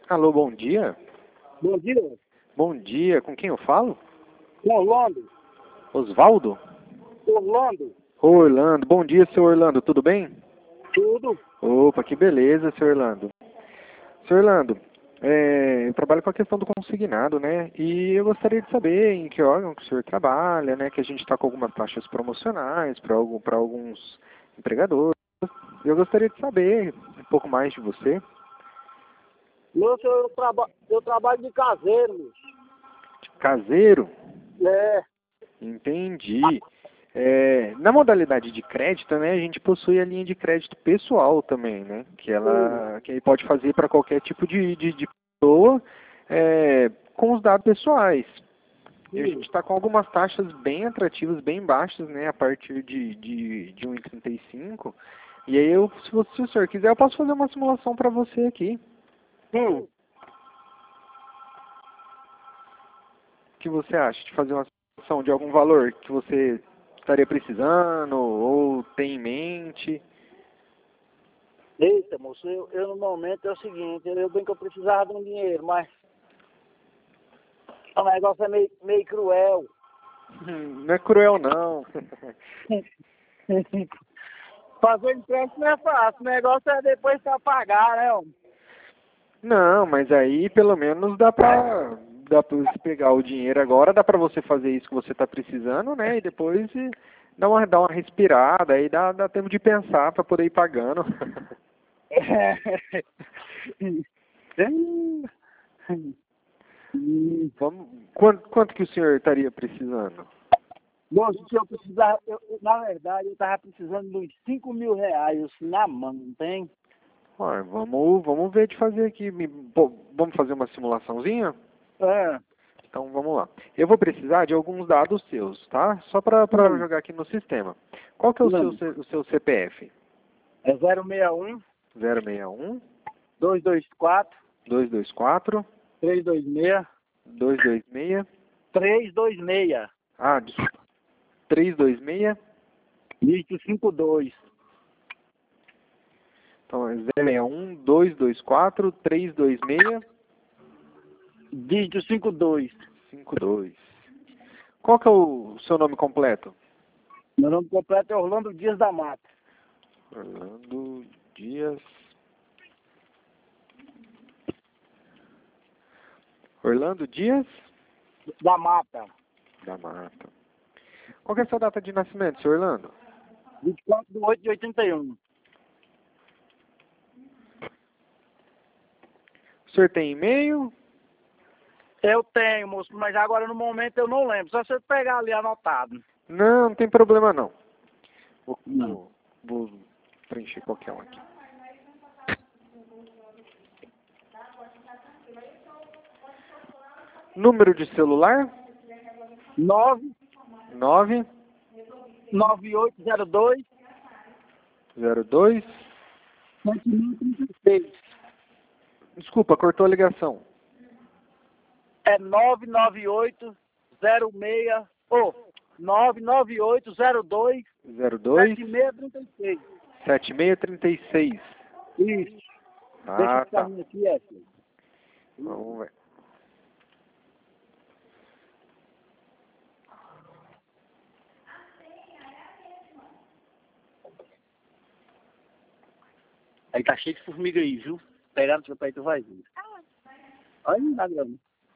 Alô, bom dia. Bom dia, Bom dia, com quem eu falo? Orlando. Osvaldo? Orlando, Orlando, bom dia, seu Orlando, tudo bem? tudo. Opa, que beleza, seu Orlando. Seu Orlando, eu trabalho com a questão do consignado, né? E eu gostaria de saber em que órgão que o senhor trabalha, né? Que a gente está com algumas taxas promocionais para alguns empregadores. Eu gostaria de saber um pouco mais de você. Moço, eu trabalho de caseiro, moço. Caseiro? É. Entendi. Na modalidade de crédito, né, a gente possui a linha de crédito pessoal também, né? Que aí pode fazer para qualquer tipo de pessoa com os dados pessoais. E a gente está com algumas taxas bem atrativas, bem baixas, né? A partir de 1,35. E aí, se o senhor quiser, eu posso fazer uma simulação para você aqui. Hum. O que você acha de fazer uma simulação de algum valor que você estaria precisando ou tem em mente? Eita, moço, eu no momento é o seguinte, eu bem que eu precisava de um dinheiro, mas o negócio é meio cruel. Não é cruel, não. Fazer empréstimo não é fácil, o negócio é depois pra pagar, né, homem? Não, mas aí pelo menos dá pra você pegar o dinheiro agora, dá pra você fazer isso que você está precisando, né? E depois dar uma respirada, aí dá tempo de pensar para poder ir pagando. Quanto que o senhor estaria precisando? Moço, se eu precisar, na verdade, eu tava precisando de uns 5 mil reais assim, na mão, não tem? Ué, vamos ver de fazer aqui. Vamos fazer uma simulaçãozinha? É. Então vamos lá. Eu vou precisar de alguns dados seus, tá? Só para jogar aqui no sistema. Qual que é o seu CPF? É 061 061 224 224 326 226. 326 Ah, desculpa. 326. dígito 52. Então é 061 224 326 Dígito 52. 52. Qual que é o seu nome completo? Meu nome completo é Orlando Dias da Mata. Orlando Dias. Orlando Dias Da Mata. da Mata. Qual que é a sua data de nascimento, senhor Orlando? 24/8/81. O senhor tem e-mail? Eu tenho, moço, mas agora no momento eu não lembro. Só se eu pegar ali anotado. Não tem problema não. Não. Vou preencher qualquer um aqui. Número de celular? 9 9 9802 02. 7036. Desculpa, cortou a ligação. É 99806 99802 02 7636. 7636. Isso. Deixa Ah, esse tá. caminho aqui, é. Vamos ver. Aí tá cheio de formiga aí, viu? Pegar no seu pai, tu vai ver. Olha na grama.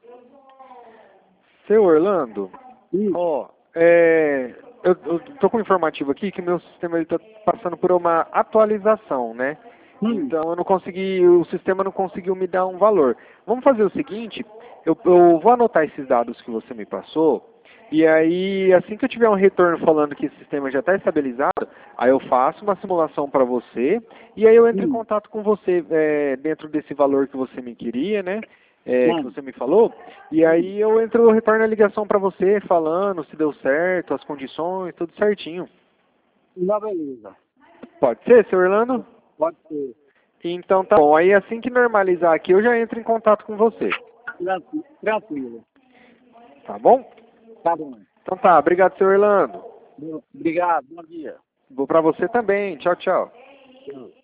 Seu Orlando, ó, eu tô com um informativo aqui que meu sistema está passando por uma atualização, né? Então o sistema não conseguiu me dar um valor. Vamos fazer o seguinte, eu vou anotar esses dados que você me passou, e aí assim que eu tiver um retorno falando que esse sistema já está estabilizado, aí eu faço uma simulação para você, e aí eu entro em contato com você dentro desse valor que você me queria, né? Que você me falou, e aí eu retorno a ligação para você falando se deu certo, as condições, tudo certinho. Não, beleza. Pode ser, seu Orlando? Pode ser. Então tá bom. Aí assim que normalizar aqui, eu já entro em contato com você. Tranquilo. Tá bom? Tá bom. Então tá. Obrigado, seu Orlando. Obrigado. Bom dia. Vou pra você também. Tchau, tchau. Tchau.